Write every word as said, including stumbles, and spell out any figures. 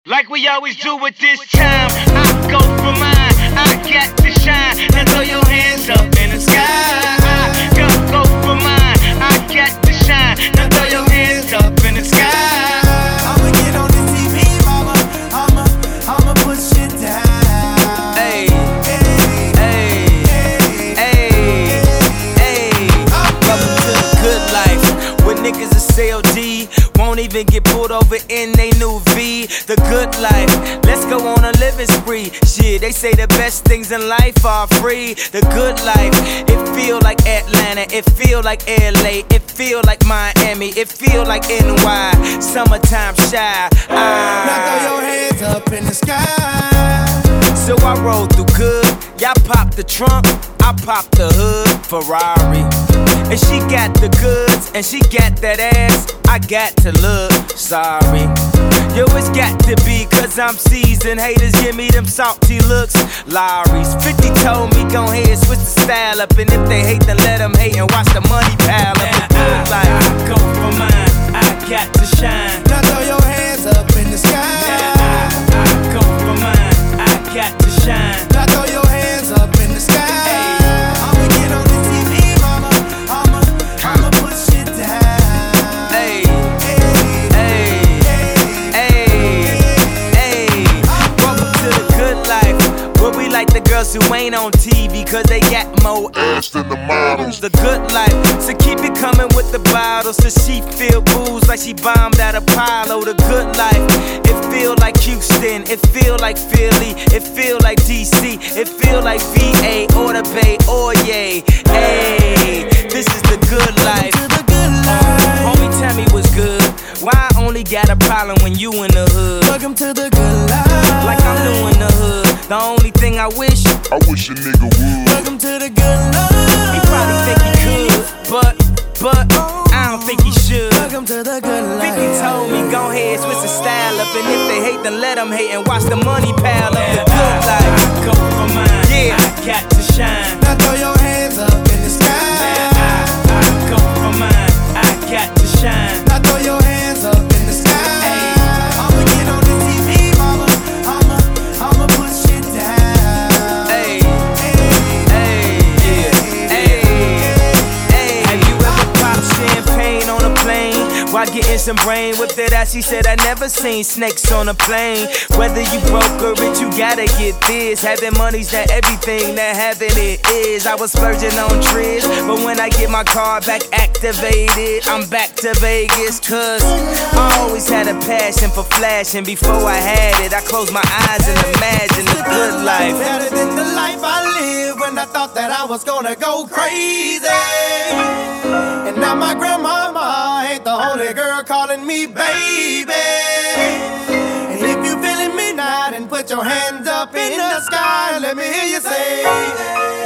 Like we always do at this time, I go for mine, I got to shine. Now throw your hands up in the sky. I go, go for mine, I got to shine. Now throw your hands up in the sky. I'ma get on the T V, mama. I'ma, I'ma push it down. Hey, hey, hey, hey, hey. Welcome to the good life, where niggas is C O D, won't even get pulled over in they new V. The good life, let's go on a living spree. Shit, they say the best things in life are free. The good life, it feel like Atlanta, it feel like L A, it feel like Miami, it feel like N Y. Summertime shy. Ah. Now throw your hands up in the sky. So I roll through good. Y'all pop the trunk, I pop the hood. Ferrari, and she got the goods, and she got that ass. I got to look sorry. Yo, it's got to be, cause I'm seasoned. Haters give me them salty looks. Lowry's fifty told me, go ahead, switch the style up. And if they hate, then let them hate and watch the money pile up. The good life, I go for mine, I got to shine. Now throw your hands up in the sky. I, I go for mine, I got to shine. Now throw your hands up in the sky. I'ma get on the T V, mama. I'ma, I'ma push it down. Hey, hey, hey, hey. Welcome to the good life, where we like the girls who ain't on T V, cause they got more ass than the models. The good life, so keep it coming with the bottles, so she feel booze like she bombed at Apollo. The good life, it feel like Houston, it feel like Philly, it feel like D C, it feel like V A or the Bay or yay. Hey, this is the good life. To the good life. Homie, tell me what's good. Why I only got a problem when you in the hood? Welcome to the good life. Like I'm new in the hood. The only thing I wish, I wish a nigga would. Welcome to the good life. he probably think he could, but, but, I don't think he should. Welcome to the good life. Think he told me, go ahead, switch the style up. And if they hate, then let them hate and watch the money pile up. The good life, I go for mine, yeah, I got to shine. Now throw your hands up in the sky. I, I go for mine, I got to shine. Now throw your hands up in the sky. I'ma get on the T V, mama. I'ma, I'ma push it down. Hey, hey, yeah, hey, hey. Have you ever popped champagne on a plane while getting some brain whipped it out? She said I never seen snakes on a plane. Whether you broke or rich, you gotta get this. Having money's not everything, that having it is. I was splurging on trips, but when I get my car back activated, I'm back to Vegas. Cause I always had a passion for flashing. Before I had it, I closed my eyes and imagined the good life. Better than the life I lived when I thought that I was gonna go crazy. And now my grandmama ain't the only girl calling me baby. And if you feeling me now, then put your hands up in the sky and let me hear you say